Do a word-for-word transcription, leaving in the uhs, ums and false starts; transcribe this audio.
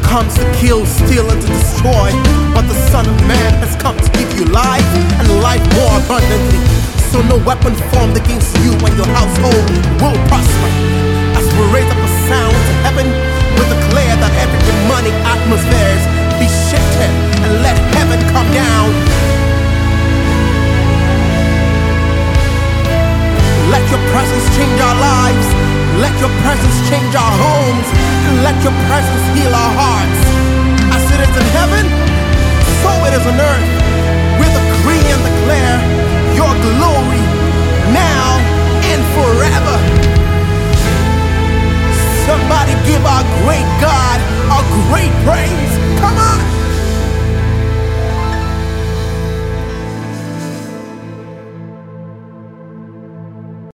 comes to kill, steal, and to destroy, but the Son of Man has come to give you life, and life more abundantly. So no weapon formed against you and your household will prosper. As we raise up a sound to heaven, we declare that every demonic atmospheres be shifted, and let heaven come down. Let your presence change our lives. Let your presence change our homes. And let your presence heal our hearts.